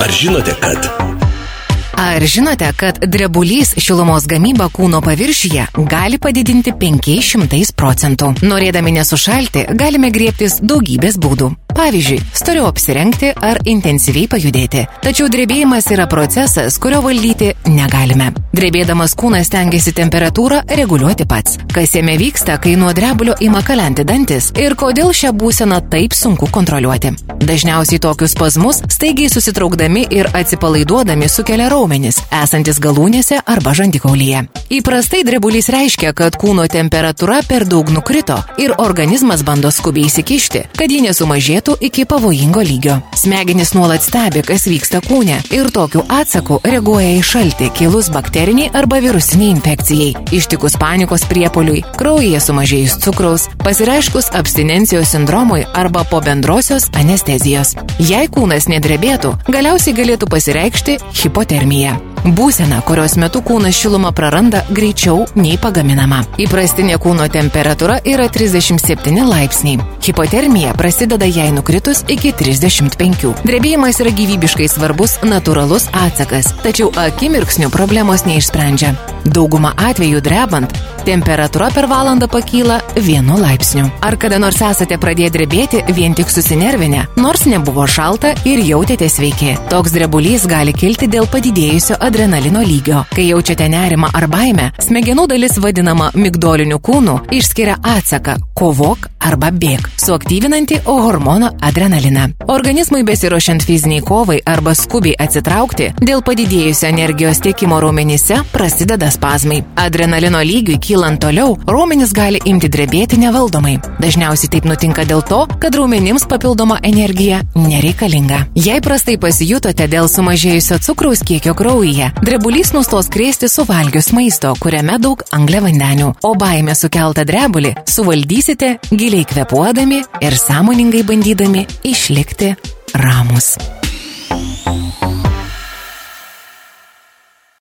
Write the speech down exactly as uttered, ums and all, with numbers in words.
Ar žinote, kad... Ar žinote, kad drebulys šilumos gamybą kūno paviršiuje gali padidinti penkiais šimtais procentų? Norėdami nesušalti, galime griebtis daugybės būdų. Pavyzdžiui, storiau apsirengti ar intensyviai pajudėti. Tačiau drebėjimas yra procesas, kurio valdyti negalime. Drebėdamas kūnas stengiasi temperatūrą reguliuoti pats. Kas jame vyksta, kai nuo drebulio ima kalenti dantis ir kodėl šią būseną taip sunku kontroliuoti? Dažniausiai tokius spazmus staigiai susitraukdami ir atsipalaiduodami sukelia raumenys, esantis galūnėse arba žandikaulyje. Įprastai drebulys reiškia, kad kūno temperatūra per daug nukrito ir organizmas bando skubiai įsikišti, kad ji nesumažėtų iki pavojingo lygio. Smegenys nuolat stebi, kas vyksta kūne ir tokiu atsaku reaguoja į šaltį kilus bakteriniai arba virusiniai infekcijai, ištikus panikos priepuoliui, kraujyje sumažėjus cukraus, pasireiškus abstinencijos sindromui arba po bendrosios anestezijos. Jei kūnas nedrebėtų, galiausiai galėtų pasireikšti hipotermija. Būsena, kurios metu kūnas šilumą praranda greičiau nei pagaminama. Įprastinė kūno temperatūra yra trisdešimt septyni laipsniai. Hipotermija prasideda jai nukritus iki trisdešimt penkių. Drebėjimas yra gyvybiškai svarbus natūralus atsakas, tačiau akimirksniu problemos neišsprendžia. Dauguma atvejų drebant, temperatūra per valandą pakyla vienu laipsniu. Ar kada nors esate pradėję drebėti vien tik susinervinę, nors nebuvo šalta ir jautėte sveiki? Toks drebulys gali kilti dėl padidėjusio adrenalino lygio. Kai jaučiate nerimą ar baimę, smegenų dalis vadinama migdoliniu kūnu išskiria atsaką kovok arba bėk, suaktyvinantį hormoną adrenaliną. Organizmui besiruošiant fiziniai kovai arba skubiai atsitraukti, dėl padidėjusio energijos tiekimo raumenyse prasideda spazmai. Adrenalino lygiui kylant toliau, raumenys gali imti drebėti nevaldomai. Dažniausiai taip nutinka dėl to, kad raumenims papildoma energija nereikalinga. Jei prastai pasijutote dėl sumažėjusio cukraus kiekio kraujyje, drebulys nustos krėsti suvalgius maisto, kuriame daug angliavandenių, o baimė sukeltą drebulį suvaldysite giliai kvėpuodami ir sąmoningai bandydami išlikti ramus.